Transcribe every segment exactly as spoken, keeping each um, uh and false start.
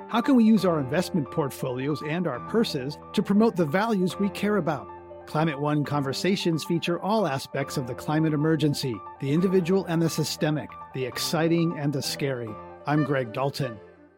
How can we use our investment portfolios and our purses to promote the values we care about? Climate One conversations feature all aspects of the climate emergency, the individual and the systemic, the exciting and the scary. I'm Greg Dalton.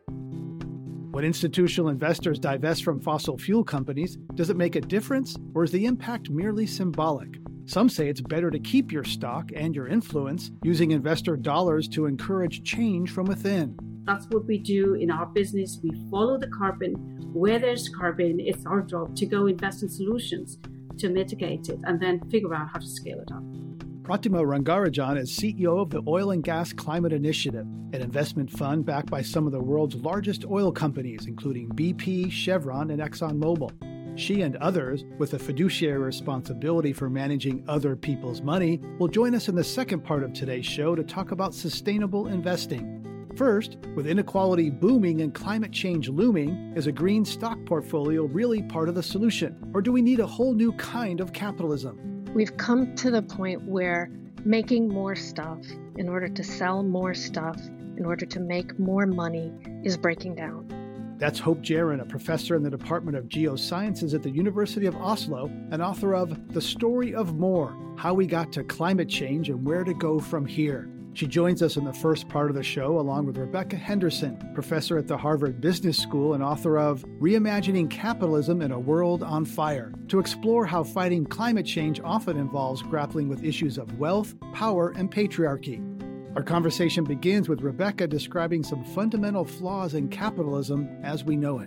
When institutional investors divest from fossil fuel companies, does it make a difference, or is the impact merely symbolic? Some say it's better to keep your stock and your influence, using investor dollars to encourage change from within. That's what we do in our business. We follow the carbon. Where there's carbon, it's our job to go invest in solutions to mitigate it and then figure out how to scale it up. Pratima Rangarajan is C E O of the Oil and Gas Climate Initiative, an investment fund backed by some of the world's largest oil companies, including B P, Chevron, and ExxonMobil. She and others, with a fiduciary responsibility for managing other people's money, will join us in the second part of today's show to talk about sustainable investing. First, with inequality booming and climate change looming, is a green stock portfolio really part of the solution? Or do we need a whole new kind of capitalism? We've come to the point where making more stuff in order to sell more stuff, in order to make more money, is breaking down. That's Hope Jahren, a professor in the Department of Geosciences at the University of Oslo and author of The Story of More, How We Got to Climate Change and Where to Go From Here. She joins us in the first part of the show, along with Rebecca Henderson, professor at the Harvard Business School and author of Reimagining Capitalism in a World on Fire, to explore how fighting climate change often involves grappling with issues of wealth, power, and patriarchy. Our conversation begins with Rebecca describing some fundamental flaws in capitalism as we know it.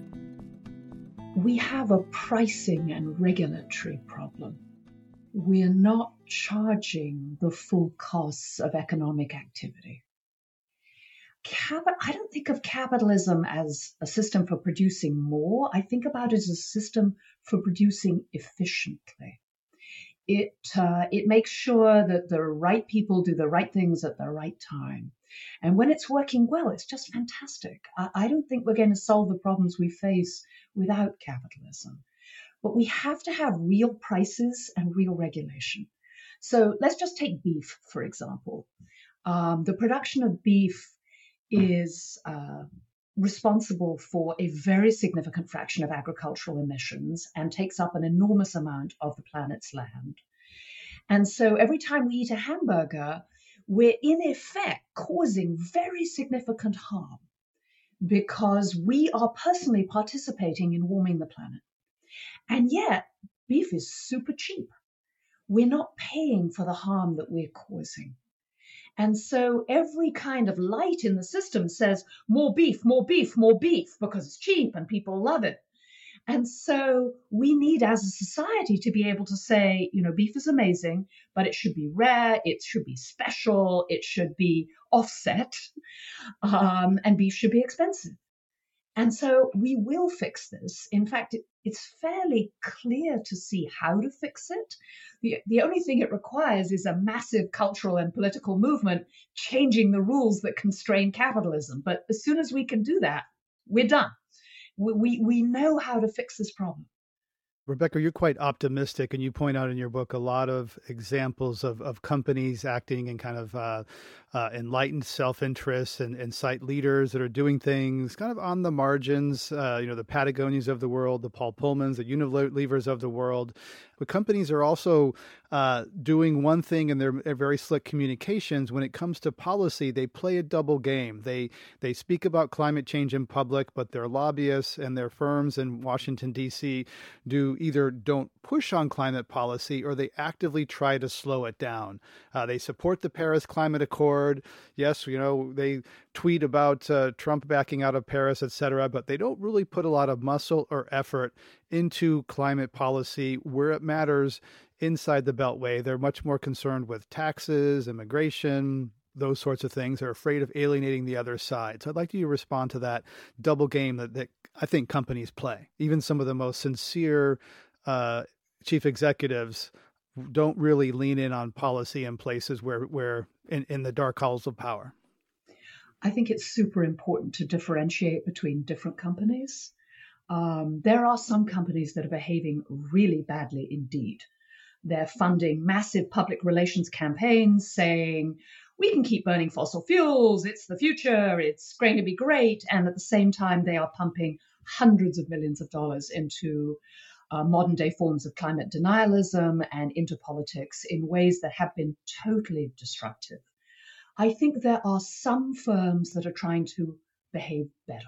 We have a pricing and regulatory problem. We're not charging the full costs of economic activity. Cap- I don't think of capitalism as a system for producing more. I think about it as a system for producing efficiently. It uh, it makes sure that the right people do the right things at the right time. And when it's working well, it's just fantastic. I, I don't think we're going to solve the problems we face without capitalism. But we have to have real prices and real regulation. So let's just take beef, for example. Um, the production of beef is uh, responsible for a very significant fraction of agricultural emissions and takes up an enormous amount of the planet's land. And so every time we eat a hamburger, we're in effect causing very significant harm because we are personally participating in warming the planet. And yet, beef is super cheap. We're not paying for the harm that we're causing. And so every kind of light in the system says, more beef, more beef, more beef, because it's cheap and people love it. And so we need, as a society, to be able to say, you know, beef is amazing, but it should be rare, it should be special, it should be offset, um, and beef should be expensive. And so we will fix this. In fact, it, it's fairly clear to see how to fix it. The, the only thing it requires is a massive cultural and political movement changing the rules that constrain capitalism. But as soon as we can do that, we're done. We, we, we know how to fix this problem. Rebecca, you're quite optimistic, and you point out in your book a lot of examples of, of companies acting in kind of uh, uh, enlightened self-interest and, and cite leaders that are doing things kind of on the margins, uh, you know, the Patagonias of the world, the Paul Pullmans, the Unilevers of the world. But companies are also uh, doing one thing in their, their very slick communications. When it comes to policy, they play a double game. They they speak about climate change in public, but their lobbyists and their firms in Washington, D C do either don't push on climate policy or they actively try to slow it down. Uh, they support the Paris Climate Accord. Yes, you know, they tweet about uh, Trump backing out of Paris, et cetera, but they don't really put a lot of muscle or effort into climate policy where it matters inside the Beltway. They're much more concerned with taxes, immigration, those sorts of things. They're afraid of alienating the other side. So I'd like you to respond to that double game that, that I think companies play. Even some of the most sincere uh, chief executives don't really lean in on policy in places where, where in, in the dark halls of power. I think it's super important to differentiate between different companies. Um, there are some companies that are behaving really badly indeed. They're funding massive public relations campaigns saying, we can keep burning fossil fuels. It's the future. It's going to be great. And at the same time, they are pumping hundreds of millions of dollars into uh, modern day forms of climate denialism and into politics in ways that have been totally destructive. I think there are some firms that are trying to behave better.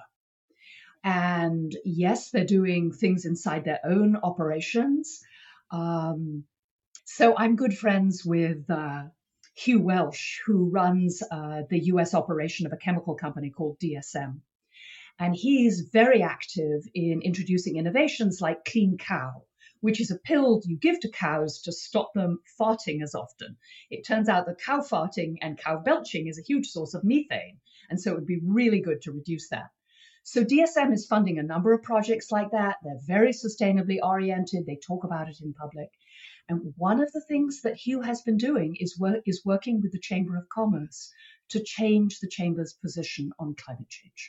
And yes, they're doing things inside their own operations. Um, so I'm good friends with uh, Hugh Welsh, who runs uh, the U S operation of a chemical company called D S M. And he's very active in introducing innovations like Clean Cow, which is a pill you give to cows to stop them farting as often. It turns out that cow farting and cow belching is a huge source of methane. And so it would be really good to reduce that. So D S M is funding a number of projects like that. They're very sustainably oriented. They talk about it in public. And one of the things that Hugh has been doing is, work, is working with the Chamber of Commerce to change the Chamber's position on climate change.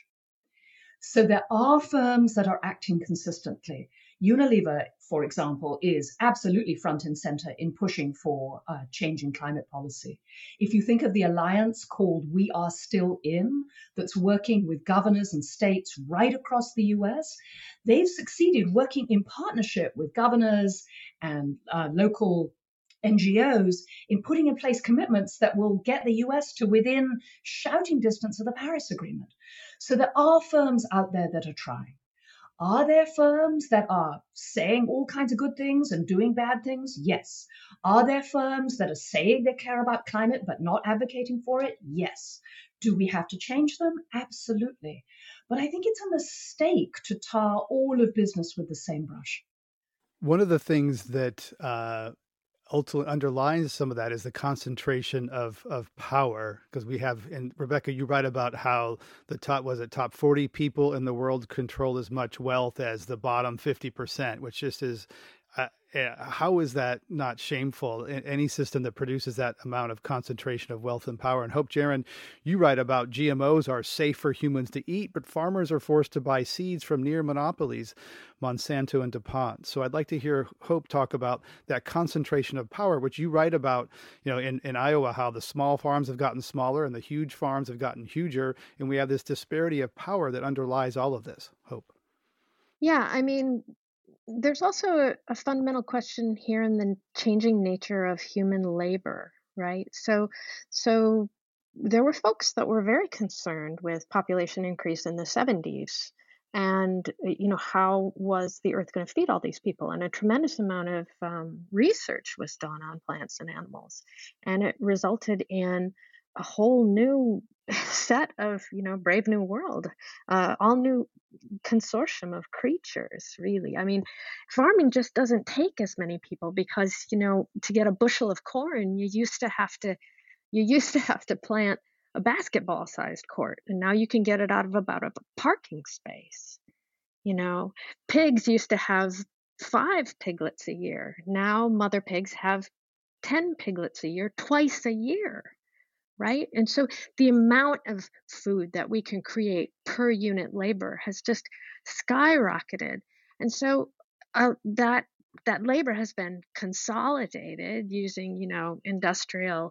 So there are firms that are acting consistently. Unilever, for example, is absolutely front and center in pushing for uh, change in climate policy. If you think of the alliance called We Are Still In, that's working with governors and states right across the U S, they've succeeded working in partnership with governors and uh, local N G Os in putting in place commitments that will get the U S to within shouting distance of the Paris Agreement. So there are firms out there that are trying. Are there firms that are saying all kinds of good things and doing bad things? Yes. Are there firms that are saying they care about climate but not advocating for it? Yes. Do we have to change them? Absolutely. But I think it's a mistake to tar all of business with the same brush. One of the things that uh, ultimately underlines some of that is the concentration of of power, because we have, and Rebecca, you write about how the top, was it top forty people in the world control as much wealth as the bottom fifty percent, which just is, uh, how is that not shameful in any system that produces that amount of concentration of wealth and power? And Hope Jahren, you write about G M Os are safe for humans to eat, but farmers are forced to buy seeds from near monopolies, Monsanto and DuPont. So I'd like to hear Hope talk about that concentration of power, which you write about, you know, in, in Iowa, how the small farms have gotten smaller and the huge farms have gotten huger. And we have this disparity of power that underlies all of this. Hope. Yeah, I mean, there's also a, a fundamental question here in the changing nature of human labor, right? So, so there were folks that were very concerned with population increase in the seventies, and you know, how was the earth going to feed all these people? And a tremendous amount of um, research was done on plants and animals, and it resulted in a whole new set of, you know, Brave New World, uh, all new consortium of creatures, really. I mean, farming just doesn't take as many people because, you know, to get a bushel of corn, you used to have to, you used to have to plant a basketball-sized court, and now you can get it out of about a parking space. You know, pigs used to have five piglets a year. Now mother pigs have ten piglets a year, twice a year. Right? And so the amount of food that we can create per unit labor has just skyrocketed. And so uh, that that labor has been consolidated using, you know, industrial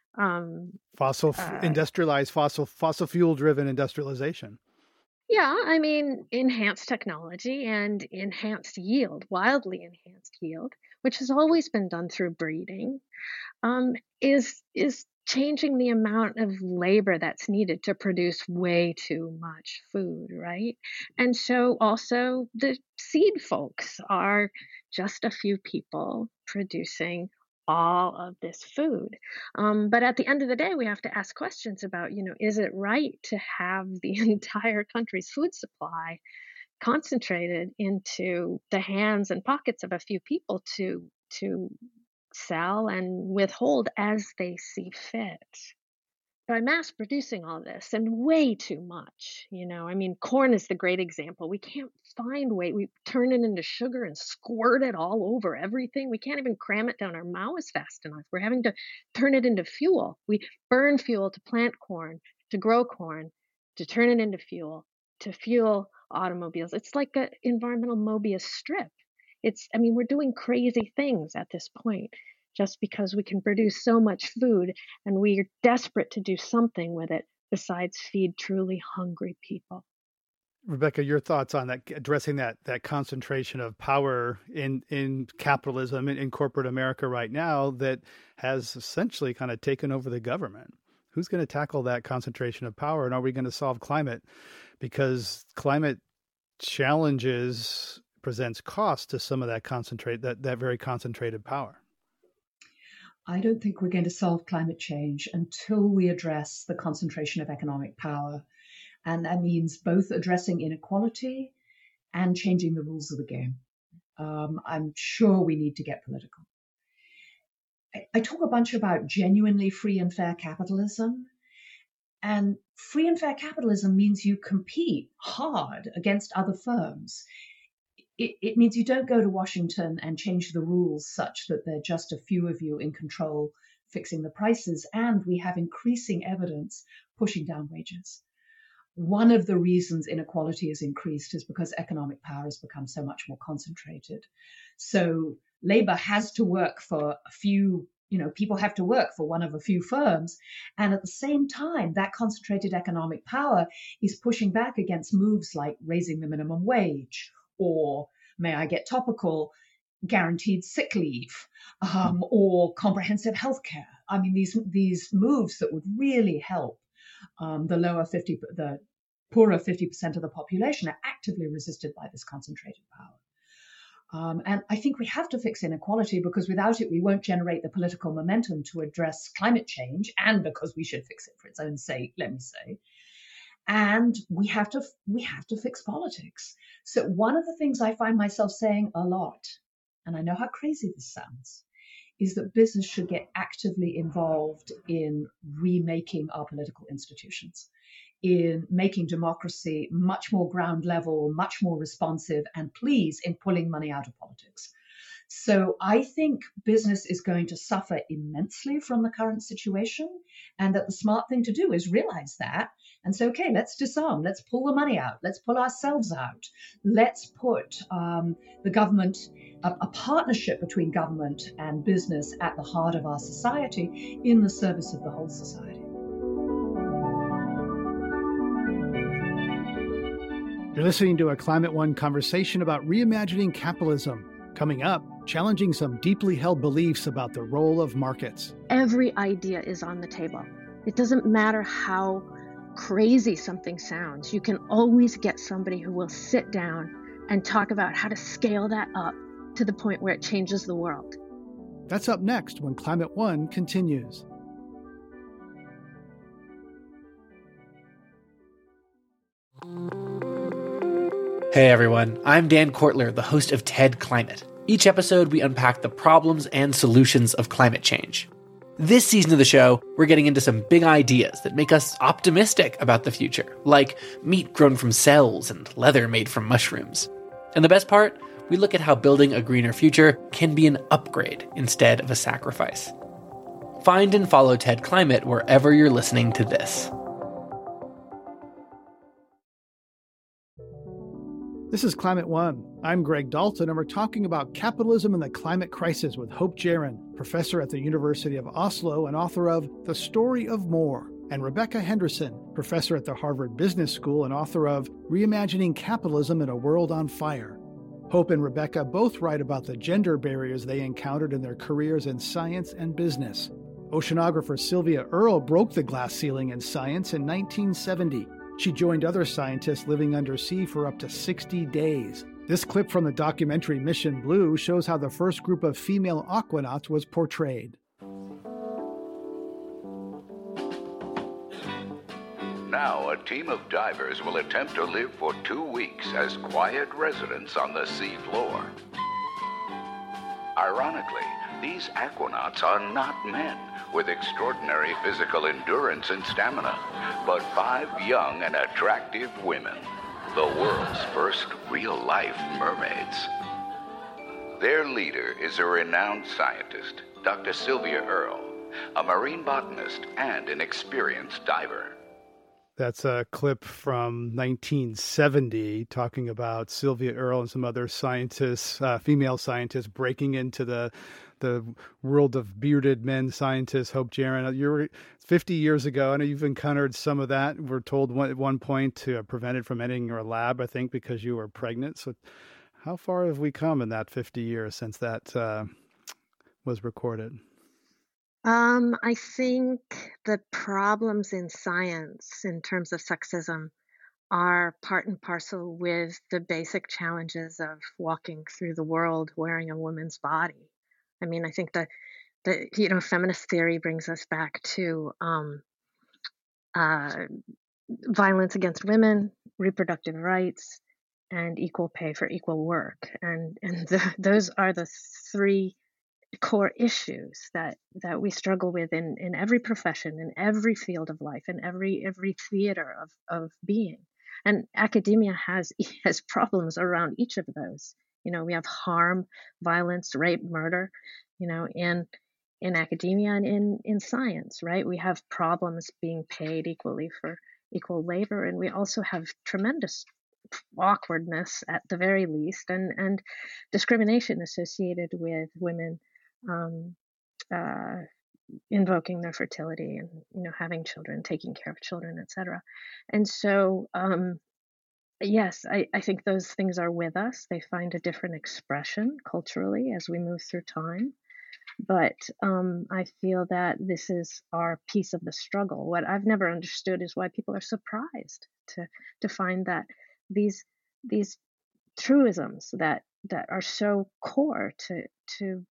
um, fossil uh, industrialized fossil fossil fuel driven industrialization. Yeah, I mean, enhanced technology and enhanced yield, wildly enhanced yield, which has always been done through breeding, um, is is changing the amount of labor that's needed to produce way too much food, right? And so also the seed folks are just a few people producing all of this food. Um, but at the end of the day, we have to ask questions about, you know, is it right to have the entire country's food supply concentrated into the hands and pockets of a few people to to sell and withhold as they see fit? By mass producing all this and way too much, you know, I mean, corn is the great example. We can't find way. We turn it into sugar and squirt it all over everything. We can't even cram it down our mouths fast enough. We're having to turn it into fuel. We burn fuel to plant corn, to grow corn, to turn it into fuel, to fuel automobiles. It's like an environmental Mobius strip. It's, I mean, we're doing crazy things at this point. just because we can produce so much food and we are desperate to do something with it besides feed truly hungry people. Rebecca, your thoughts on that, addressing that that concentration of power in in capitalism in, in corporate America right now that has essentially kind of taken over the government. Who's going to tackle that concentration of power, and are we going to solve climate? Because climate challenges presents cost to some of that concentrate that that very concentrated power. I don't think we're going to solve climate change until we address the concentration of economic power. And that means both addressing inequality and changing the rules of the game. Um, I'm sure we need to get political. I, I talk a bunch about genuinely free and fair capitalism. And free and fair capitalism means you compete hard against other firms. It, it means you don't go to Washington and change the rules such that there are just a few of you in control fixing the prices. And we have increasing evidence pushing down wages. One of the reasons inequality has increased is because economic power has become so much more concentrated. So labor has to work for a few, you know, people have to work for one of a few firms. And at the same time, that concentrated economic power is pushing back against moves like raising the minimum wage or, may I get topical, guaranteed sick leave um, or comprehensive health care. I mean, these, these moves that would really help Um, the lower fifty, the poorer fifty percent of the population are actively resisted by this concentrated power. Um, and I think we have to fix inequality because without it, we won't generate the political momentum to address climate change, and because we should fix it for its own sake, let me say. And we have to we have to fix politics. So one of the things I find myself saying a lot, and I know how crazy this sounds, is that business should get actively involved in remaking our political institutions, in making democracy much more ground level, much more responsive, and please, in pulling money out of politics. So I think business is going to suffer immensely from the current situation, and that the smart thing to do is realize that and say, okay, let's disarm, let's pull the money out, let's pull ourselves out, let's put um, the government, a, a partnership between government and business at the heart of our society in the service of the whole society. You're listening to a Climate One conversation about reimagining capitalism. Coming up, challenging some deeply held beliefs about the role of markets. Every idea is on the table. It doesn't matter how crazy something sounds. You can always get somebody who will sit down and talk about how to scale that up to the point where it changes the world. That's up next when Climate One continues. Hey everyone, I'm Dan Kortler, the host of TED Climate. Each episode, we unpack the problems and solutions of climate change. This season of the show, we're getting into some big ideas that make us optimistic about the future, like meat grown from cells and leather made from mushrooms. And the best part, we look at how building a greener future can be an upgrade instead of a sacrifice. Find and follow TED Climate wherever you're listening to this. This is Climate One. I'm Greg Dalton, and we're talking about capitalism and the climate crisis with Hope Jahren, professor at the University of Oslo and author of The Story of More, and Rebecca Henderson, professor at the Harvard Business School and author of Reimagining Capitalism in a World on Fire. Hope and Rebecca both write about the gender barriers they encountered in their careers in science and business. Oceanographer Sylvia Earle broke the glass ceiling in science in nineteen seventy. She joined other scientists living undersea for up to sixty days. This clip from the documentary Mission Blue shows how the first group of female aquanauts was portrayed. Now, a team of divers will attempt to live for two weeks as quiet residents on the sea floor. Ironically, these aquanauts are not men with extraordinary physical endurance and stamina, but five young and attractive women, the world's first real-life mermaids. Their leader is a renowned scientist, Doctor Sylvia Earle, a marine botanist and an experienced diver. That's a clip from nineteen seventy talking about Sylvia Earle and some other scientists, uh, female scientists, breaking into the the world of bearded men scientists, Hope Jahren. You were fifty years ago. I know you've encountered some of that. We're told one, at one point to prevent it from entering your lab, I think, because you were pregnant. So how far have we come in that fifty years since that uh, was recorded? Um, I think the problems in science in terms of sexism are part and parcel with the basic challenges of walking through the world wearing a woman's body. I mean, I think that the you know feminist theory brings us back to um, uh, violence against women, reproductive rights, and equal pay for equal work, and and the, those are the three core issues that that we struggle with in in every profession, in every field of life, in every every theater of of being. And academia has has problems around each of those. You know, we have harm, violence, rape, murder, you know, in in academia and in in science, right? We have problems being paid equally for equal labor, and we also have tremendous awkwardness at the very least, and and discrimination associated with women um, uh, invoking their fertility and you know having children, taking care of children, et cetera. And so, um, yes, I, I think those things are with us. They find a different expression culturally as we move through time. But um, I feel that this is our piece of the struggle. What I've never understood is why people are surprised to to find that these these truisms that that are so core to to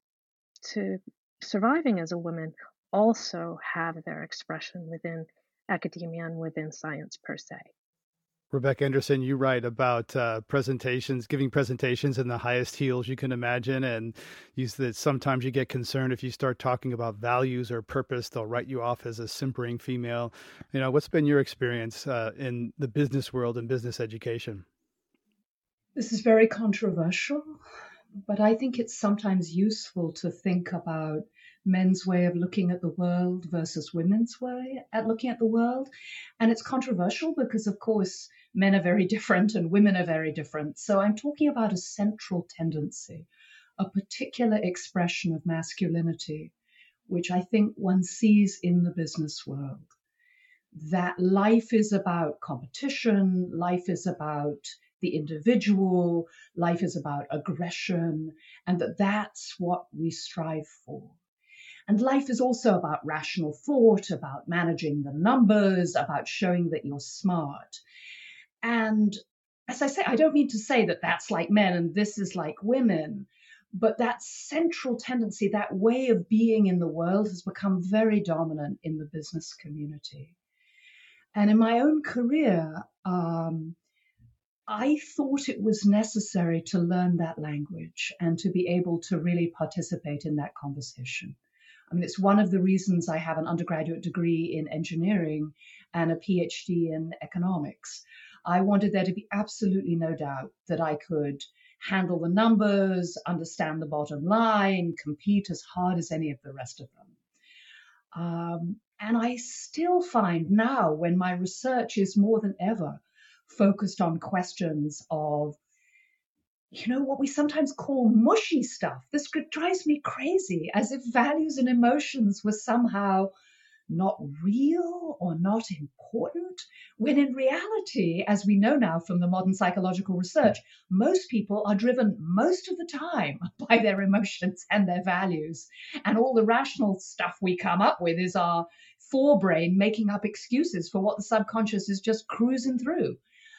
to surviving as a woman also have their expression within academia and within science per se. Rebecca Anderson, you write about uh, presentations, giving presentations in the highest heels you can imagine, and you that sometimes you get concerned if you start talking about values or purpose, they'll write you off as a simpering female. You know, what's been your experience uh, in the business world and business education? This is very controversial, but I think it's sometimes useful to think about men's way of looking at the world versus women's way at looking at the world. And it's controversial because, of course, men are very different and women are very different. So I'm talking about a central tendency, a particular expression of masculinity, which I think one sees in the business world. That life is about competition, life is about the individual, life is about aggression, and that that's what we strive for. And life is also about rational thought, about managing the numbers, about showing that you're smart. And as I say, I don't mean to say that that's like men and this is like women, but that central tendency, that way of being in the world has become very dominant in the business community. And in my own career, um, I thought it was necessary to learn that language and to be able to really participate in that conversation. I mean, it's one of the reasons I have an undergraduate degree in engineering and a PhD in economics. I wanted there to be absolutely no doubt that I could handle the numbers, understand the bottom line, compete as hard as any of the rest of them. Um, and I still find now, when my research is more than ever focused on questions of, you know, what we sometimes call mushy stuff. This drives me crazy, as if values and emotions were somehow not real or not important, when in reality, as we know now from the modern psychological research, most people are driven most of the time by their emotions and their values. And all the rational stuff we come up with is our forebrain making up excuses for what the subconscious is just cruising through.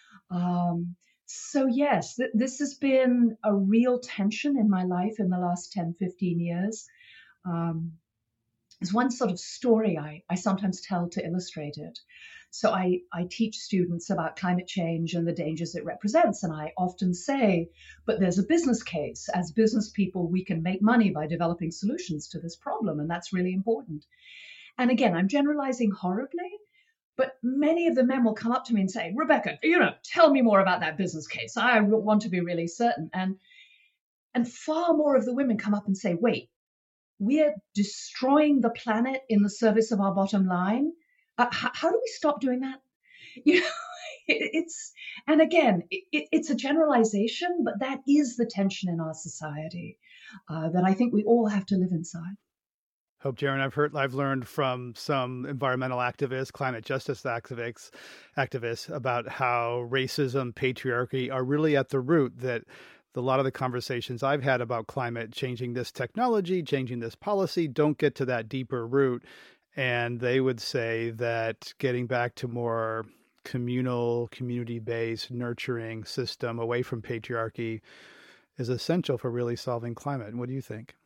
Um, so yes, th- this has been a real tension in my life in the last ten, fifteen years. Um, there's one sort of story I, I sometimes tell to illustrate it. So I, I teach students about climate change and the dangers it represents. And I often say, but there's a business case. As business people, we can make money by developing solutions to this problem. And that's really important. And again, I'm generalizing horribly. But many of the men will come up to me and say, Rebecca, you know, tell me more about that business case. I want to be really certain. And, and far more of the women come up and say, wait, we're destroying the planet in the service of our bottom line. Uh, how, how do we stop doing that? You know, it, it's, and again, it, it's a generalization, but that is the tension in our society. uh, that I think we all have to live inside. Hope Jaron, I've heard, I've learned from some environmental activists, climate justice activists, activists about how racism, patriarchy are really at the root. That a lot of the conversations I've had about climate, changing this technology, changing this policy, don't get to that deeper root. And they would say that getting back to more communal, community-based, nurturing system away from patriarchy is essential for really solving climate. What do you think?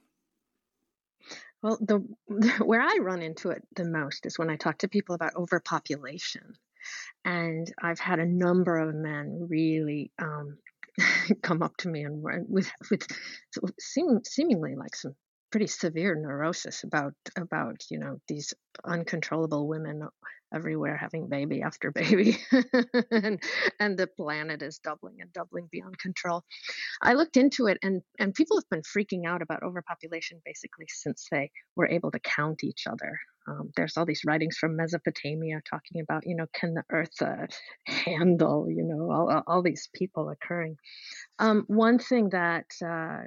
Well, the where I run into it the most is when I talk to people about overpopulation. And I've had a number of men really um, come up to me and with with seem, seemingly like some pretty severe neurosis about about you know these uncontrollable women everywhere having baby after baby and and the planet is doubling and doubling beyond control. I looked into it, and and people have been freaking out about overpopulation basically since they were able to count each other. Um, there's all these writings from Mesopotamia talking about, you know, can the earth uh, handle, you know, all, all these people occurring. Um, one thing that uh,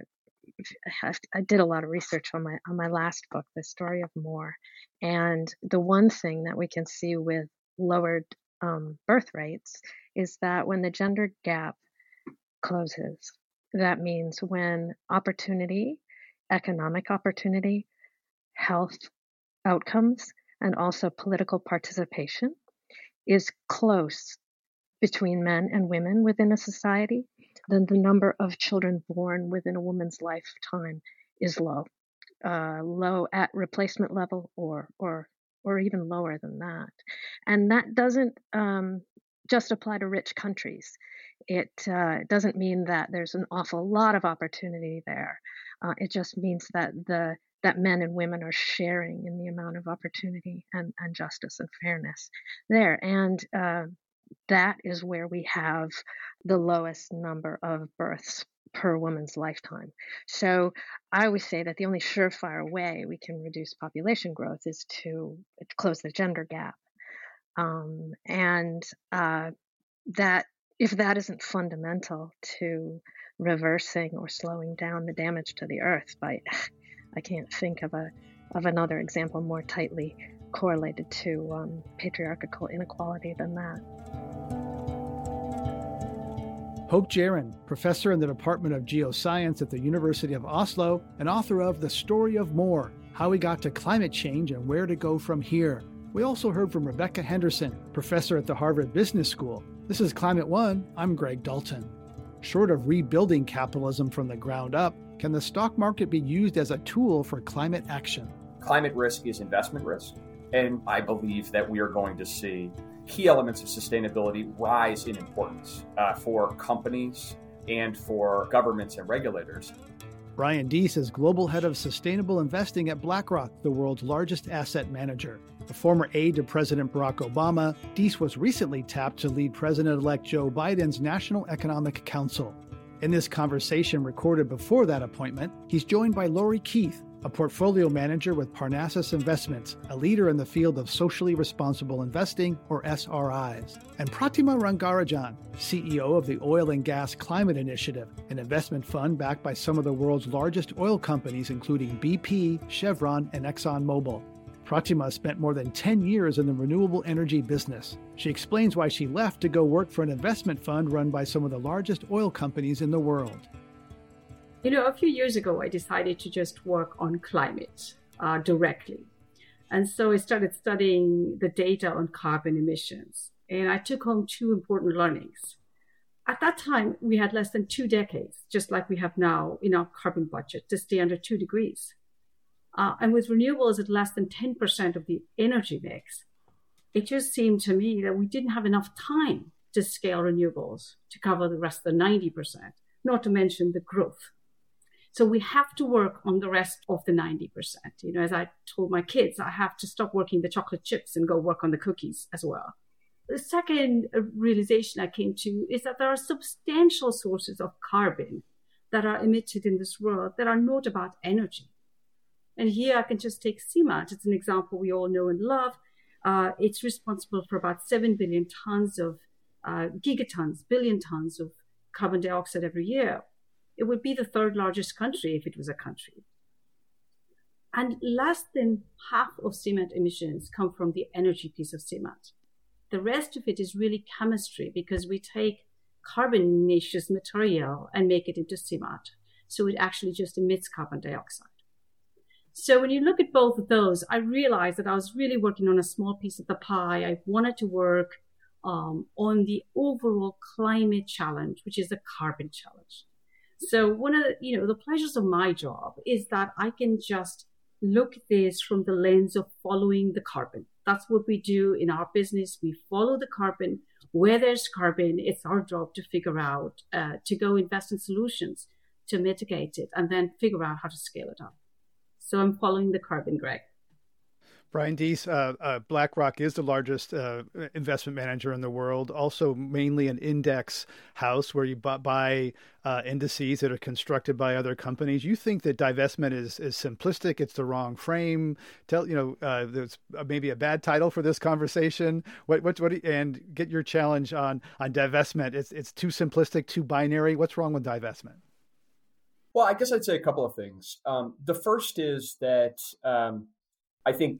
I did a lot of research on my on my last book, The Story of More, and the one thing that we can see with lowered um, birth rates is that when the gender gap closes, that means when opportunity, economic opportunity, health outcomes, and also political participation is close between men and women within a society, then the number of children born within a woman's lifetime is low, uh, low at replacement level or or or even lower than that. And that doesn't um, just apply to rich countries. It uh, doesn't mean that there's an awful lot of opportunity there. Uh, it just means that the that men and women are sharing in the amount of opportunity and, and justice and fairness there. And uh, that is where we have the lowest number of births per woman's lifetime. So I always say that the only surefire way we can reduce population growth is to close the gender gap. Um, and uh, that if that isn't fundamental to reversing or slowing down the damage to the earth, by I can't think of a of another example more tightly correlated to um, patriarchal inequality than that. Hope Jaron, professor in the Department of Geoscience at the University of Oslo and author of The Story of More, How We Got to Climate Change and Where to Go From Here. We also heard from Rebecca Henderson, professor at the Harvard Business School. This is Climate One. I'm Greg Dalton. Short of rebuilding capitalism from the ground up, can the stock market be used as a tool for climate action? Climate risk is investment risk, and I believe that we are going to see key elements of sustainability rise in importance uh, for companies and for governments and regulators. Brian Deese is Global Head of Sustainable Investing at BlackRock, the world's largest asset manager. A former aide to President Barack Obama, Deese was recently tapped to lead President-elect Joe Biden's National Economic Council. In this conversation recorded before that appointment, he's joined by Lori Keith, a portfolio manager with Parnassus Investments, a leader in the field of socially responsible investing, or S R Is, and Pratima Rangarajan, C E O of the Oil and Gas Climate Initiative, an investment fund backed by some of the world's largest oil companies, including B P, Chevron, and ExxonMobil. Pratima spent more than ten years in the renewable energy business. She explains why she left to go work for an investment fund run by some of the largest oil companies in the world. You know, a few years ago, I decided to just work on climate uh, directly. And so I started studying the data on carbon emissions. And I took home two important learnings. At that time, we had less than two decades, just like we have now in our carbon budget, to stay under two degrees. Uh, and with renewables at less than ten percent of the energy mix, it just seemed to me that we didn't have enough time to scale renewables to cover the rest of the ninety percent, not to mention the growth. So we have to work on the rest of the ninety percent. You know, as I told my kids, I have to stop working the chocolate chips and go work on the cookies as well. The second realization I came to is that there are substantial sources of carbon that are emitted in this world that are not about energy. And here I can just take C MAT. It's an example we all know and love. Uh, it's responsible for about seven billion tons of uh, gigatons, billion tons of carbon dioxide every year. It would be the third largest country if it was a country. And less than half of cement emissions come from the energy piece of cement. The rest of it is really chemistry, because we take carbonaceous material and make it into cement. So it actually just emits carbon dioxide. So when you look at both of those, I realized that I was really working on a small piece of the pie. I wanted to work um, on the overall climate challenge, which is the carbon challenge. So one of the, you know, the pleasures of my job is that I can just look at this from the lens of following the carbon. That's what we do in our business. We follow the carbon. Where there's carbon, it's our job to figure out, uh, to go invest in solutions to mitigate it, and then figure out how to scale it up. So I'm following the carbon, Greg. Brian Deese, uh, uh, BlackRock is the largest uh, investment manager in the world, also mainly an index house where you buy uh, indices that are constructed by other companies. You think that divestment is, is simplistic, it's the wrong frame. Tell, you know, uh, there's maybe a bad title for this conversation. What, what, what, and get your challenge on, on divestment. It's, it's too simplistic, too binary. What's wrong with divestment? Well, I guess I'd say a couple of things. Um, the first is that um, I think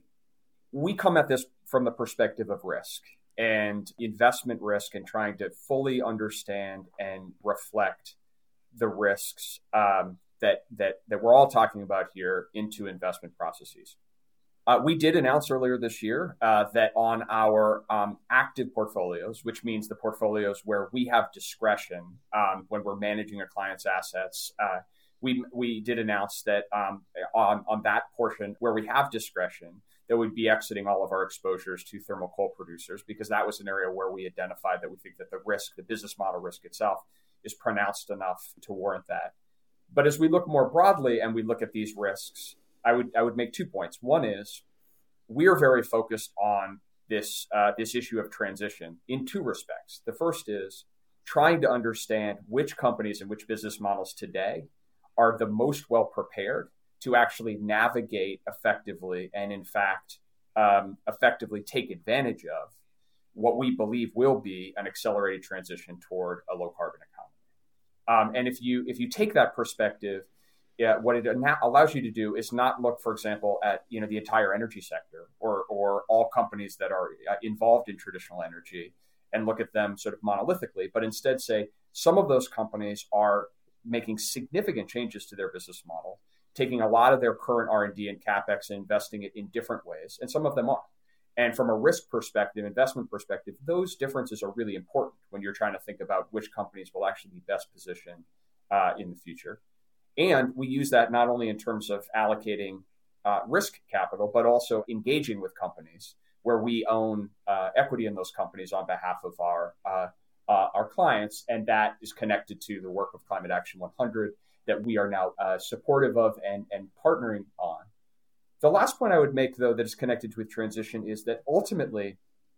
we come at this from the perspective of risk and investment risk, and trying to fully understand and reflect the risks um, that that that we're all talking about here into investment processes. Uh, we did announce earlier this year uh, that on our um, active portfolios, which means the portfolios where we have discretion um, when we're managing a client's assets, uh, we we did announce that um, on on that portion where we have discretion, that we'd be exiting all of our exposures to thermal coal producers, because that was an area where we identified that we think that the risk, the business model risk itself, is pronounced enough to warrant that. But as we look more broadly and we look at these risks, I would I would make two points. One is we are very focused on this uh, this issue of transition in two respects. The first is trying to understand which companies and which business models today are the most well prepared to actually navigate effectively and, in fact, um, effectively take advantage of what we believe will be an accelerated transition toward a low carbon economy. Um, and if you if you take that perspective, yeah, what it allows you to do is not look, for example, at you know the entire energy sector or or all companies that are involved in traditional energy and look at them sort of monolithically, but instead say some of those companies are making significant changes to their business model, taking a lot of their current R and D and CapEx and investing it in different ways, and some of them are. And from a risk perspective, investment perspective, those differences are really important when you're trying to think about which companies will actually be best positioned uh, in the future. And we use that not only in terms of allocating uh, risk capital, but also engaging with companies where we own uh, equity in those companies on behalf of our uh, uh, our clients. And that is connected to the work of Climate Action one hundred that we are now uh, supportive of and, and partnering on. The last point I would make, though, that is connected with transition is that ultimately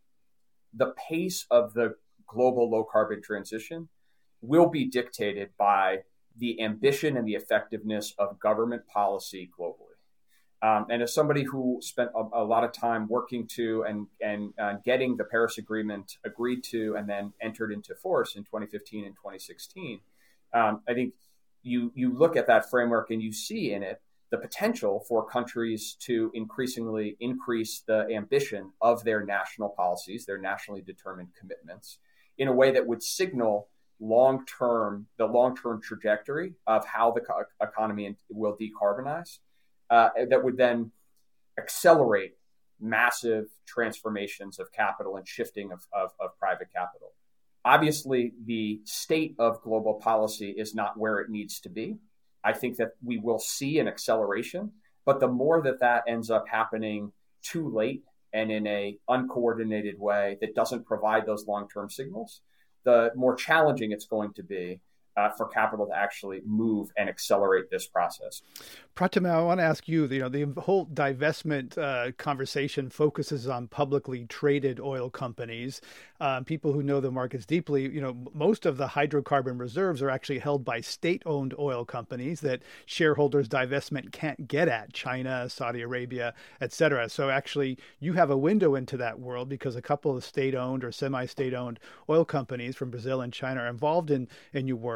the pace of the global low carbon transition will be dictated by the ambition and the effectiveness of government policy globally. Um, and as somebody who spent a, a lot of time working to and, and uh, getting the Paris Agreement agreed to and then entered into force in twenty fifteen and twenty sixteen, um, I think you you look at that framework and you see in it the potential for countries to increasingly increase the ambition of their national policies, their nationally determined commitments, in a way that would signal long-term, the long-term trajectory of how the co- economy will decarbonize, uh, that would then accelerate massive transformations of capital and shifting of, of, of private capital. Obviously, the state of global policy is not where it needs to be. I think that we will see an acceleration, but the more that that ends up happening too late and in a uncoordinated way that doesn't provide those long-term signals, the more challenging it's going to be uh, for capital to actually move and accelerate this process. Pratima, I want to ask you, you know, the whole divestment uh, conversation focuses on publicly traded oil companies. Um, people who know the markets deeply, you know, most of the hydrocarbon reserves are actually held by state-owned oil companies that shareholders' divestment can't get at, China, Saudi Arabia, et cetera. So actually, you have a window into that world because a couple of state-owned or semi-state-owned oil companies from Brazil and China are involved in, in your work.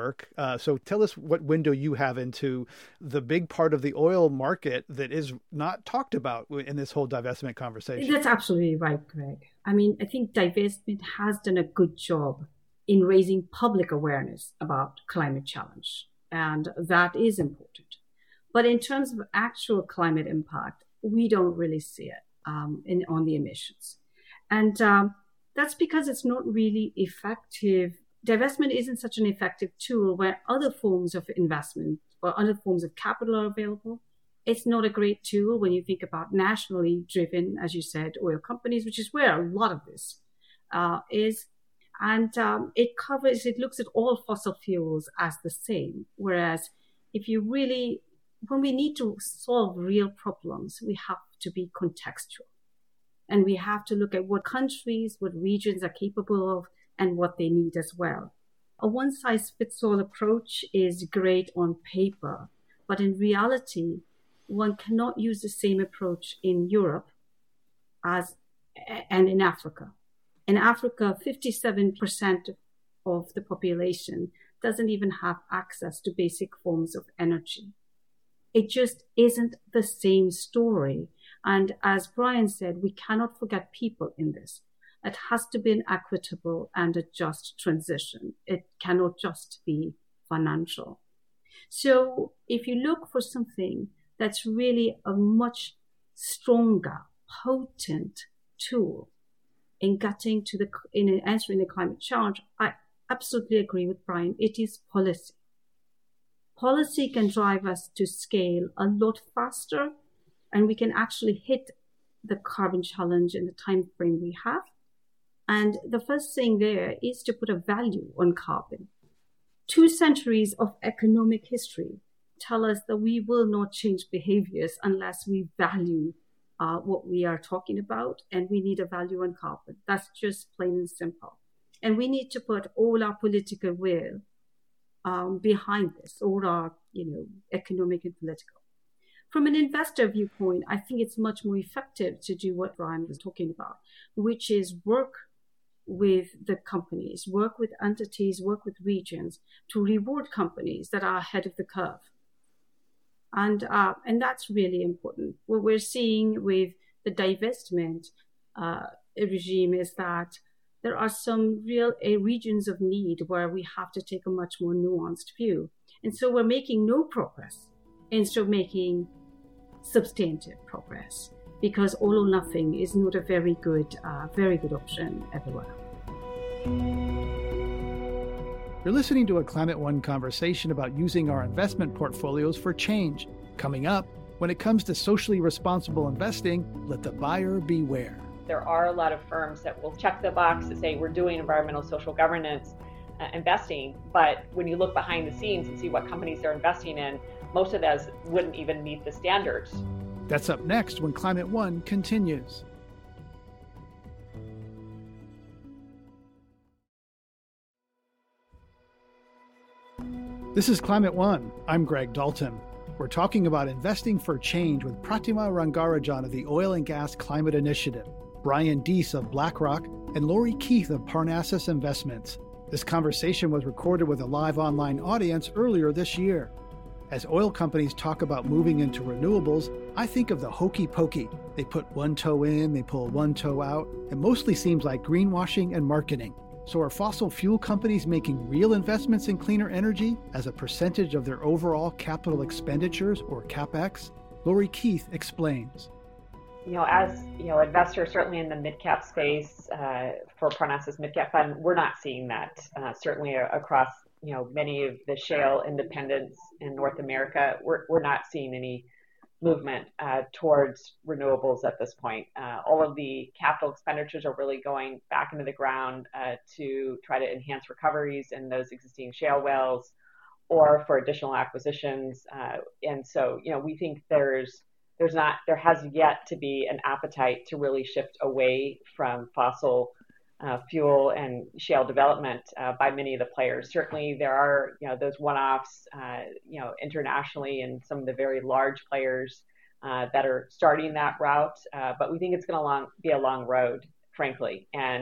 work. Uh, so tell us what window you have into the big part of the oil market that is not talked about in this whole divestment conversation. That's absolutely right, Greg. I mean, I think divestment has done a good job in raising public awareness about climate challenge, and that is important. But in terms of actual climate impact, we don't really see it um, in, on the emissions. And um, that's because it's not really effective. Divestment isn't such an effective tool where other forms of investment or other forms of capital are available. It's not a great tool when you think about nationally driven, as you said, oil companies, which is where a lot of this uh, is. And um, it covers, it looks at all fossil fuels as the same. Whereas if you really, when we need to solve real problems, we have to be contextual. And we have to look at what countries, what regions are capable of, and what they need as well. A one-size-fits-all approach is great on paper, but in reality, one cannot use the same approach in Europe as and in Africa. In Africa, fifty-seven percent of the population doesn't even have access to basic forms of energy. It just isn't the same story. And as Brian said, we cannot forget people in this. It has to be an equitable and a just transition. It cannot just be financial. So if you look for something that's really a much stronger, potent tool in getting to the, in answering the climate challenge, I absolutely agree with Brian. It is policy. Policy can drive us to scale a lot faster, and we can actually hit the carbon challenge in the time frame we have. And the first thing there is to put a value on carbon. Two centuries of economic history tell us that we will not change behaviors unless we value uh, what we are talking about, and we need a value on carbon. That's just plain and simple. And we need to put all our political will um, behind this, all our, you know, economic and political. From an investor viewpoint, I think it's much more effective to do what Brian was talking about, which is work with the companies, work with entities, work with regions to reward companies that are ahead of the curve. And uh, and that's really important. What we're seeing with the divestment uh, regime is that there are some real uh, regions of need where we have to take a much more nuanced view. And so we're making no progress instead of making substantive progress, because all or nothing is not a very good, uh, very good option everywhere. You're listening to a Climate One conversation about using our investment portfolios for change. Coming up, when it comes to socially responsible investing, let the buyer beware. There are a lot of firms that will check the box to say we're doing environmental social governance uh, investing, but when you look behind the scenes and see what companies they're investing in, most of those wouldn't even meet the standards. That's up next when Climate One continues. This is Climate One. I'm Greg Dalton. We're talking about investing for change with Pratima Rangarajan of the Oil and Gas Climate Initiative, Brian Deese of BlackRock, and Lori Keith of Parnassus Investments. This conversation was recorded with a live online audience earlier this year. As oil companies talk about moving into renewables, I think of the hokey pokey. They put one toe in, they pull one toe out. It mostly seems like greenwashing and marketing. So are fossil fuel companies making real investments in cleaner energy as a percentage of their overall capital expenditures, or CapEx? Lori Keith explains. You know, as you know, investors certainly in the mid-cap space uh, for Parnassus Mid-Cap Fund, we're not seeing that. Uh, certainly across, you know, many of the shale independents in North America, we're we're not seeing any movement uh, towards renewables at this point. Uh, all of the capital expenditures are really going back into the ground uh, to try to enhance recoveries in those existing shale wells, or for additional acquisitions. Uh, and so, you know, we think there's there's not there has yet to be an appetite to really shift away from fossil Uh, fuel and shale development uh, by many of the players. Certainly, there are, you know, those one-offs, uh, you know, internationally, and some of the very large players uh, that are starting that route. Uh, but we think it's going to long, be a long road, frankly. And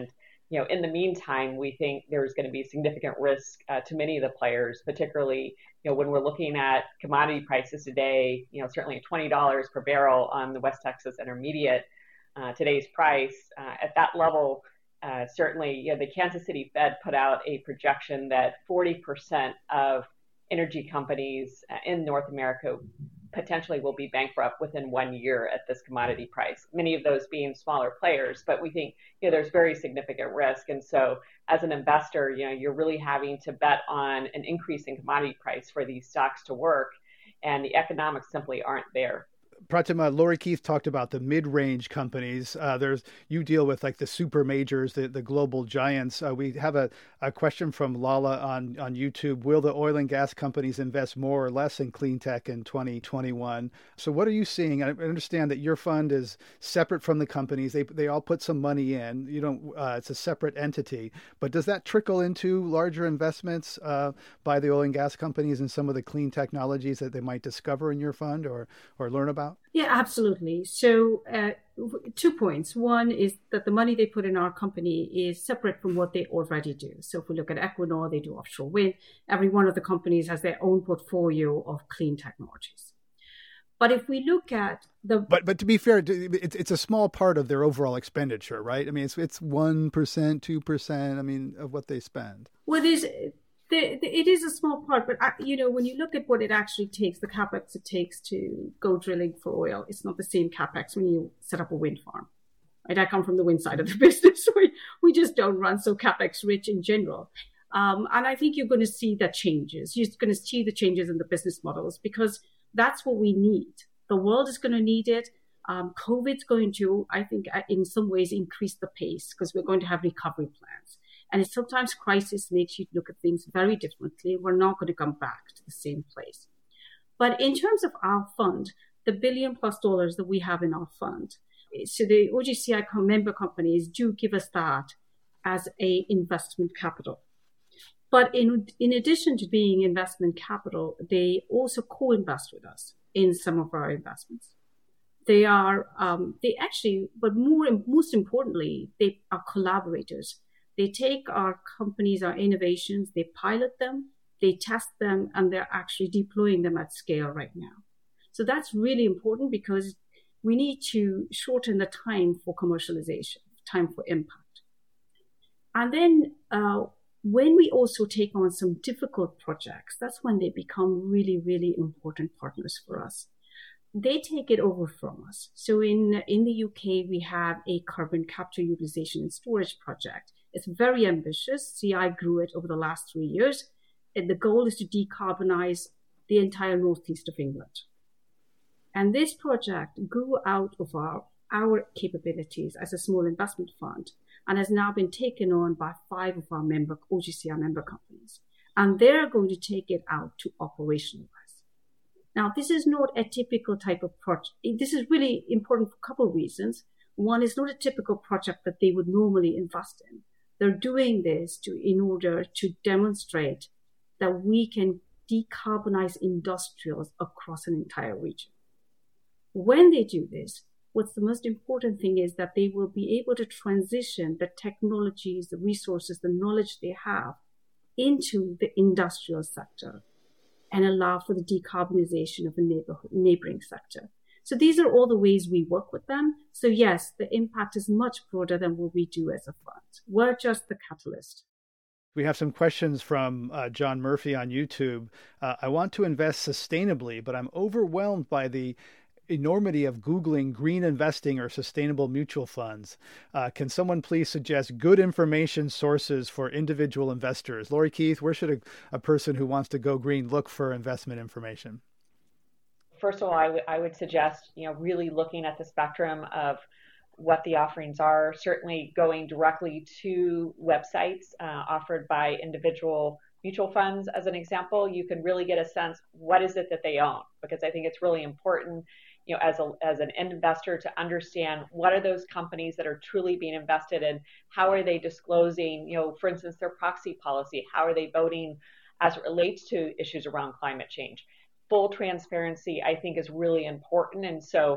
you know, in the meantime, we think there's going to be significant risk uh, to many of the players, particularly, you know, when we're looking at commodity prices today, you know, certainly twenty dollars per barrel on the West Texas Intermediate, uh, today's price uh, at that level. Uh, certainly, you know, the Kansas City Fed put out a projection that forty percent of energy companies in North America potentially will be bankrupt within one year at this commodity price, many of those being smaller players. But we think, you know, there's very significant risk. And so as an investor, you know, you're really having to bet on an increase in commodity price for these stocks to work, and the economics simply aren't there. Pratima, Lori Keith talked about the mid-range companies. Uh, there's you deal with like the super majors, the, the global giants. Uh, we have a, a question from Lala on, on YouTube. Will the oil and gas companies invest more or less in clean tech in twenty twenty-one? So what are you seeing? I understand that your fund is separate from the companies. They they all put some money in. You don't. Uh, it's a separate entity. But does that trickle into larger investments uh, by the oil and gas companies in some of the clean technologies that they might discover in your fund or or learn about? Yeah, absolutely. So uh, two points. One is that the money they put in our company is separate from what they already do. So if we look at Equinor, they do offshore wind. Every one of the companies has their own portfolio of clean technologies. But if we look at the... But but to be fair, it's it's a small part of their overall expenditure, right? I mean, it's it's one percent, two percent, I mean, of what they spend. Well, there's... The, the, it is a small part, but, uh, you know, when you look at what it actually takes, the capex it takes to go drilling for oil, it's not the same capex when you set up a wind farm. Right? I come from the wind side of the business. we, we just don't run so capex rich in general. Um, and I think you're going to see that changes. You're going to see the changes in the business models because that's what we need. The world is going to need it. Um, COVID's going to, I think, in some ways increase the pace because we're going to have recovery plans. And it's sometimes crisis makes you look at things very differently. We're not going to come back to the same place. But in terms of our fund, the billion plus dollars that we have in our fund, so the O G C I member companies do give us that as a investment capital. But in, in addition to being investment capital, they also co-invest with us in some of our investments. They are, um, they actually, but more, most importantly, they are collaborators. They take our companies, our innovations, they pilot them, they test them, and they're actually deploying them at scale right now. So that's really important because we need to shorten the time for commercialization, time for impact. And then uh, when we also take on some difficult projects, that's when they become really, really important partners for us. They take it over from us. So in, in the U K, we have a carbon capture, utilization, and storage project. It's very ambitious. C I grew it over the last three years. And the goal is to decarbonize the entire northeast of England. And this project grew out of our, our capabilities as a small investment fund and has now been taken on by five of our member O G C I member companies. And they're going to take it out to operationalize. Now, this is not a typical type of project. This is really important for a couple of reasons. One is not a typical project that they would normally invest in. They're doing this to, in order to demonstrate that we can decarbonize industrials across an entire region. When they do this, what's the most important thing is that they will be able to transition the technologies, the resources, the knowledge they have into the industrial sector and allow for the decarbonization of a neighborhood, neighboring sector. So these are all the ways we work with them. So yes, the impact is much broader than what we do as a fund. We're just the catalyst. We have some questions from uh, John Murphy on YouTube. Uh, I want to invest sustainably, but I'm overwhelmed by the enormity of Googling green investing or sustainable mutual funds. Uh, can someone please suggest good information sources for individual investors? Lori Keith, where should a, a person who wants to go green look for investment information? First of all, I, w- I would suggest, you know, really looking at the spectrum of what the offerings are, certainly going directly to websites uh, offered by individual mutual funds. As an example, you can really get a sense, what is it that they own? Because I think it's really important, you know, as a as an investor to understand what are those companies that are truly being invested in, how are they disclosing, you know, for instance, their proxy policy, how are they voting as it relates to issues around climate change. Full transparency, I think, is really important. And so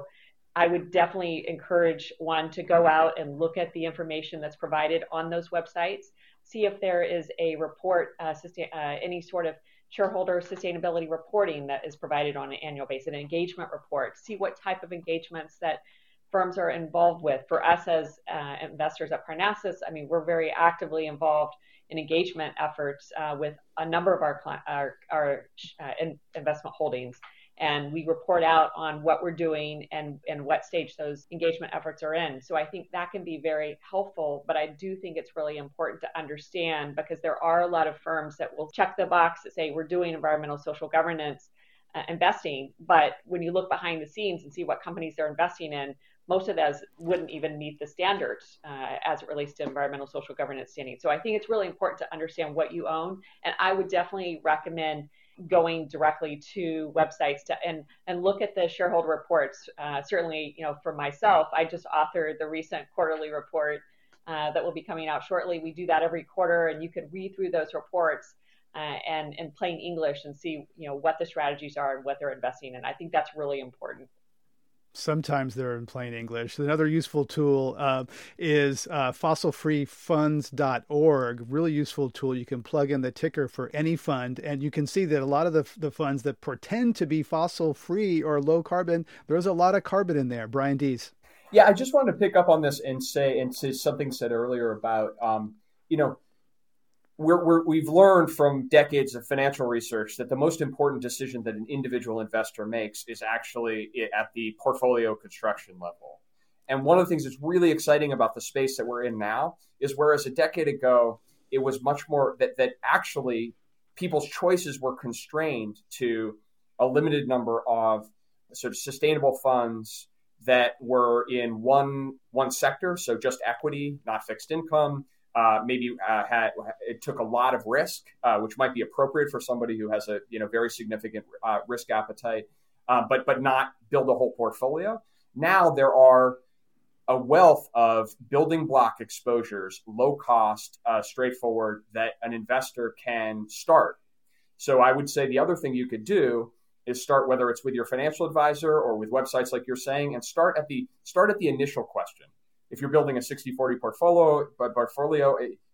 I would definitely encourage one to go out and look at the information that's provided on those websites, see if there is a report, uh, sustain, uh, any sort of shareholder sustainability reporting that is provided on an annual basis, an engagement report, see what type of engagements that firms are involved with. For us as uh, investors at Parnassus, I mean, we're very actively involved in engagement efforts uh, with a number of our our, our uh, in investment holdings. And we report out on what we're doing and, and what stage those engagement efforts are in. So I think that can be very helpful, but I do think it's really important to understand, because there are a lot of firms that will check the box that say we're doing environmental social governance uh, investing, but when you look behind the scenes and see what companies they're investing in, most of those wouldn't even meet the standards uh, as it relates to environmental social governance standing. So I think it's really important to understand what you own, and I would definitely recommend going directly to websites to and and look at the shareholder reports. Uh, certainly, you know, for myself, I just authored the recent quarterly report uh, that will be coming out shortly. We do that every quarter, and you can read through those reports uh, and in plain English and see, you know, what the strategies are and what they're investing in. I think that's really important. Sometimes they're in plain English. Another useful tool uh, is uh, fossil free funds dot org. Really useful tool. You can plug in the ticker for any fund, and you can see that a lot of the, the funds that pretend to be fossil free or low carbon, there's a lot of carbon in there. Brian Deese. Yeah, I just wanted to pick up on this and say, and say something said earlier about, um, you know, We're, we're, we've learned from decades of financial research that the most important decision that an individual investor makes is actually at the portfolio construction level. And one of the things that's really exciting about the space that we're in now is, whereas a decade ago, it was much more that, that actually people's choices were constrained to a limited number of sort of sustainable funds that were in one, one sector. So just equity, not fixed income. Uh, maybe uh, had it took a lot of risk, uh, which might be appropriate for somebody who has a you know very significant uh, risk appetite, uh, but but not build a whole portfolio. Now there are a wealth of building block exposures, low cost, uh, straightforward, that an investor can start. So I would say the other thing you could do is start, whether it's with your financial advisor or with websites like you're saying, and start at the start at the initial question. If you're building a sixty forty portfolio, portfolio,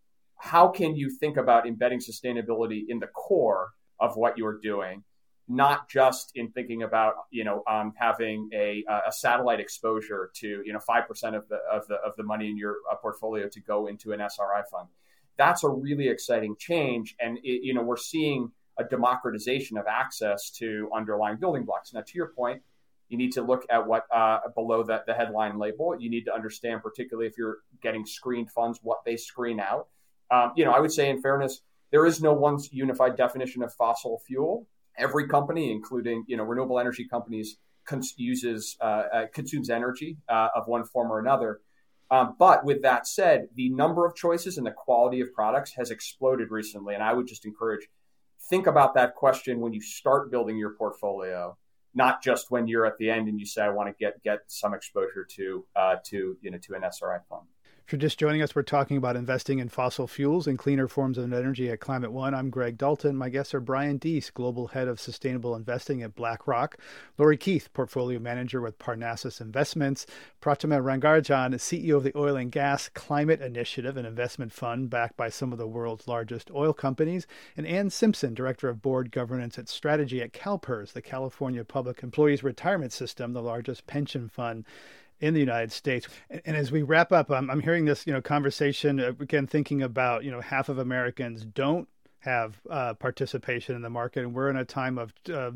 how can you think about embedding sustainability in the core of what you're doing, not just in thinking about, you know, um, having a, a satellite exposure to, you know, five percent of the of the of the money in your uh, portfolio to go into an S R I fund. That's a really exciting change, and it, you know, we're seeing a democratization of access to underlying building blocks. Now, to your point, you need to look at what uh, below the, the headline label. You need to understand, particularly if you're getting screened funds, what they screen out. Um, you know, I would say, in fairness, there is no one unified definition of fossil fuel. Every company, including you know renewable energy companies, cons- uses uh, uh, consumes energy uh, of one form or another. Um, but with that said, the number of choices and the quality of products has exploded recently, and I would just encourage, think about that question when you start building your portfolio, not just when you're at the end and you say, I want to get get some exposure to uh, to you know to an S R I fund. If you're just joining us, we're talking about investing in fossil fuels and cleaner forms of energy at Climate One. I'm Greg Dalton. My guests are Brian Deese, Global Head of Sustainable Investing at BlackRock; Lori Keith, Portfolio Manager with Parnassus Investments; Pratima Rangarajan, C E O of the Oil and Gas Climate Initiative, an investment fund backed by some of the world's largest oil companies; and Ann Simpson, Director of Board Governance and Strategy at CalPERS, the California Public Employees Retirement System, the largest pension fund in the United States. And, and as we wrap up, I'm, I'm hearing this, you know, conversation again, thinking about, you know, half of Americans don't have uh, participation in the market, and we're in a time of uh,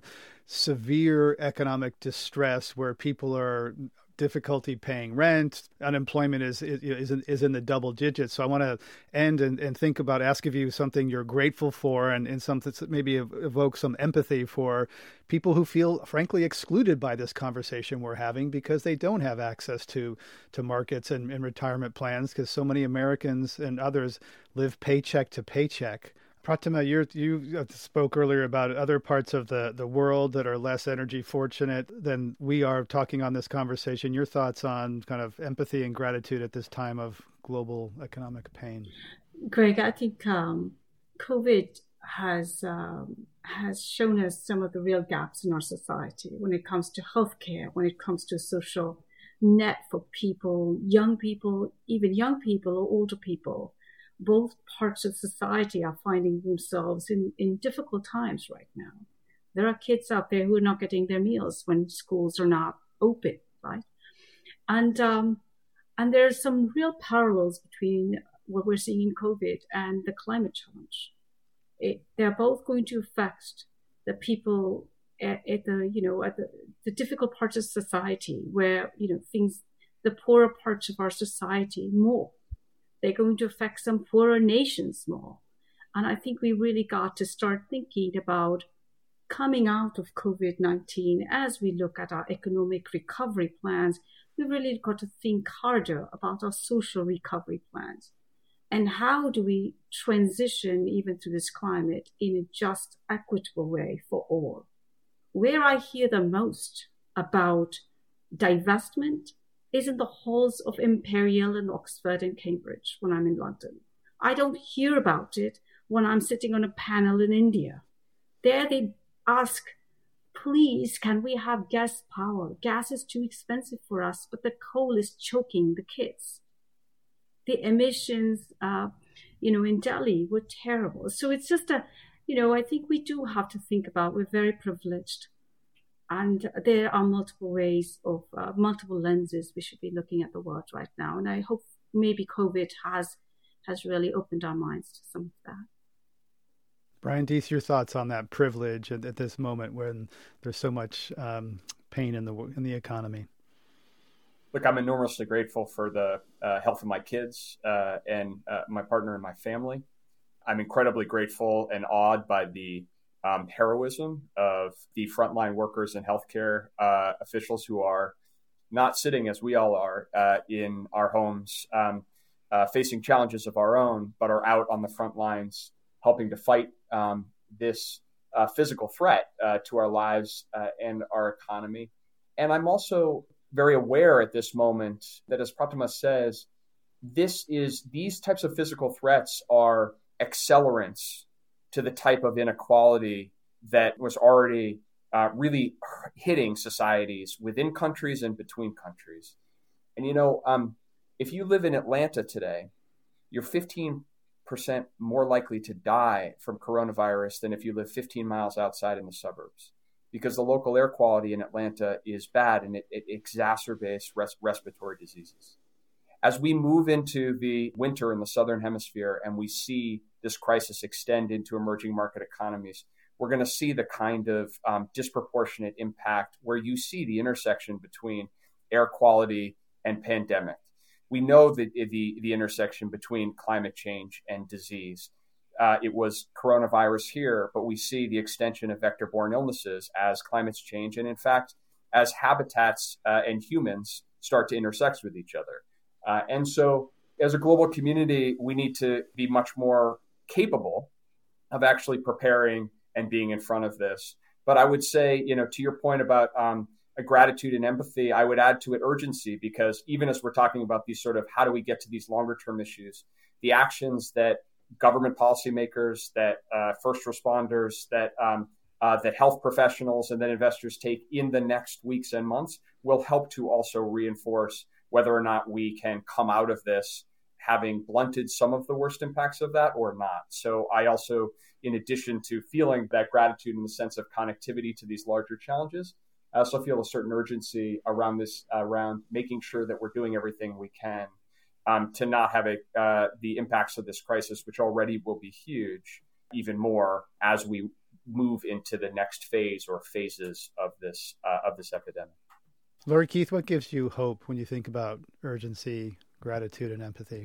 severe economic distress where people are difficulty paying rent, unemployment is is in, is in the double digits. So I want to end and, and think about, ask of you something you're grateful for, and, and something that maybe evoke some empathy for people who feel, frankly, excluded by this conversation we're having because they don't have access to to markets and, and retirement plans, because so many Americans and others live paycheck to paycheck. Pratima, you're, you spoke earlier about other parts of the, the world that are less energy fortunate than we are talking on this conversation. Your thoughts on kind of empathy and gratitude at this time of global economic pain? Greg, I think um, COVID has um, has shown us some of the real gaps in our society when it comes to healthcare, when it comes to social net for people, young people, even young people or older people. Both parts of society are finding themselves in, in difficult times right now. There are kids out there who are not getting their meals when schools are not open, right? And um, and there are some real parallels between what we're seeing in COVID and the climate challenge. It, they're both going to affect the people at, at the, you know, at the, the difficult parts of society where, you know, things, the poorer parts of our society more. They're going to affect some poorer nations more. And I think we really got to start thinking about coming out of COVID nineteen as we look at our economic recovery plans. We really got to think harder about our social recovery plans. And how do we transition even through this climate in a just, equitable way for all? Where I hear the most about divestment is in the halls of Imperial in Oxford and Cambridge when I'm in London. I don't hear about it when I'm sitting on a panel in India. There they ask, please, can we have gas power? Gas is too expensive for us, but the coal is choking the kids. The emissions, uh, you know, in Delhi were terrible. So it's just a, you know, I think we do have to think about, we're very privileged. And there are multiple ways of, uh, multiple lenses we should be looking at the world right now. And I hope maybe COVID has has really opened our minds to some of that. Brian Deese, your thoughts on that privilege at, at this moment when there's so much um, pain in the in the economy? Look, I'm enormously grateful for the uh, health of my kids uh, and uh, my partner and my family. I'm incredibly grateful and awed by the um, heroism of the frontline workers and healthcare uh, officials who are not sitting, as we all are, uh, in our homes, um, uh, facing challenges of our own, but are out on the front lines helping to fight um, this uh, physical threat uh, to our lives uh, and our economy. And I'm also very aware at this moment that, as Pratima says, this is these types of physical threats are accelerants to the type of inequality that was already uh, really hitting societies within countries and between countries. And, you know, um, if you live in Atlanta today, you're fifteen percent more likely to die from coronavirus than if you live fifteen miles outside in the suburbs, because the local air quality in Atlanta is bad and it, it exacerbates res- respiratory diseases. As we move into the winter in the Southern Hemisphere and we see this crisis extend into emerging market economies, we're going to see the kind of um, disproportionate impact where you see the intersection between air quality and pandemic. We know the, the, the intersection between climate change and disease. Uh, it was coronavirus here, but we see the extension of vector-borne illnesses as climates change. And in fact, as habitats uh, and humans start to intersect with each other. Uh, and so as a global community, we need to be much more capable of actually preparing and being in front of this. But I would say, you know, to your point about um, a gratitude and empathy, I would add to it urgency, because even as we're talking about these sort of how do we get to these longer term issues, the actions that government policymakers, that uh, first responders, that um, uh, that health professionals and then investors take in the next weeks and months will help to also reinforce whether or not we can come out of this having blunted some of the worst impacts of that or not. So I also, in addition to feeling that gratitude in the sense of connectivity to these larger challenges, I also feel a certain urgency around this, around making sure that we're doing everything we can um, to not have a, uh, the impacts of this crisis, which already will be huge, even more as we move into the next phase or phases of this uh, of this epidemic. Lori Keith, what gives you hope when you think about urgency, gratitude, and empathy?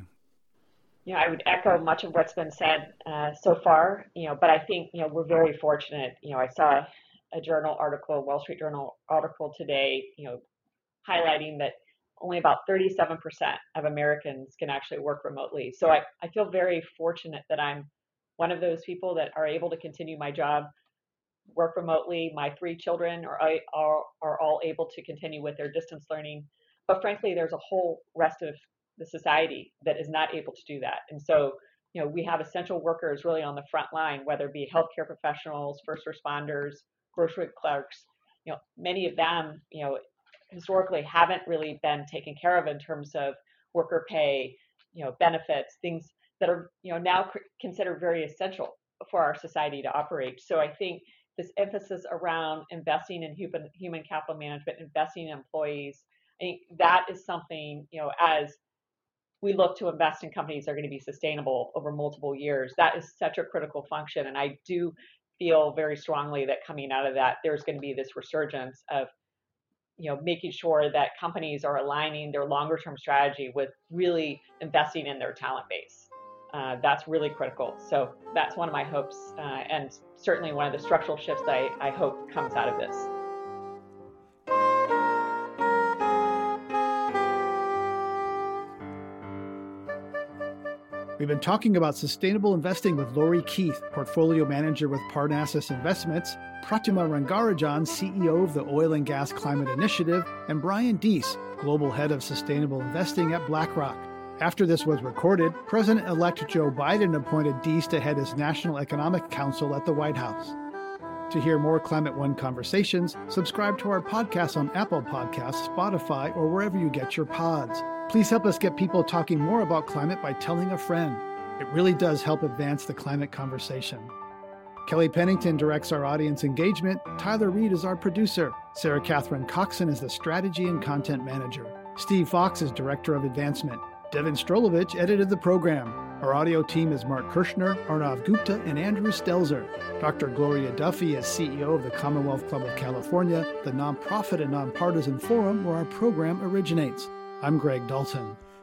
Yeah, I would echo much of what's been said uh, so far, you know, but I think, you know, we're very fortunate. You know, I saw a journal article, Wall Street Journal article today, you know, highlighting that only about thirty-seven percent of Americans can actually work remotely. So I, I feel very fortunate that I'm one of those people that are able to continue my job, work remotely. My three children are, are, are all able to continue with their distance learning. But frankly, there's a whole rest of the society that is not able to do that. And so, you know, we have essential workers really on the front line, whether it be healthcare professionals, first responders, grocery clerks. You know, many of them, you know, historically haven't really been taken care of in terms of worker pay, you know, benefits, things that are, you know, now considered very essential for our society to operate. So I think this emphasis around investing in human human capital management, investing in employees, I think that is something, you know, as we look to invest in companies that are going to be sustainable over multiple years, that is such a critical function. And I do feel very strongly that coming out of that, there's going to be this resurgence of, you know, making sure that companies are aligning their longer term strategy with really investing in their talent base. Uh, that's really critical. So that's one of my hopes, uh, and certainly one of the structural shifts I, I hope comes out of this. We've been talking about sustainable investing with Lori Keith, portfolio manager with Parnassus Investments, Pratima Rangarajan, C E O of the Oil and Gas Climate Initiative, and Brian Deese, global head of sustainable investing at BlackRock. After this was recorded, President-elect Joe Biden appointed Deese to head his National Economic Council at the White House. To hear more Climate One conversations, subscribe to our podcast on Apple Podcasts, Spotify, or wherever you get your pods. Please help us get people talking more about climate by telling a friend. It really does help advance the climate conversation. Kelly Pennington directs our audience engagement. Tyler Reed is our producer. Sarah Catherine Coxon is the strategy and content manager. Steve Fox is director of advancement. Devin Strolovich edited the program. Our audio team is Mark Kirshner, Arnav Gupta, and Andrew Stelzer. Doctor Gloria Duffy is C E O of the Commonwealth Club of California, the nonprofit and nonpartisan forum where our program originates. I'm Greg Dalton.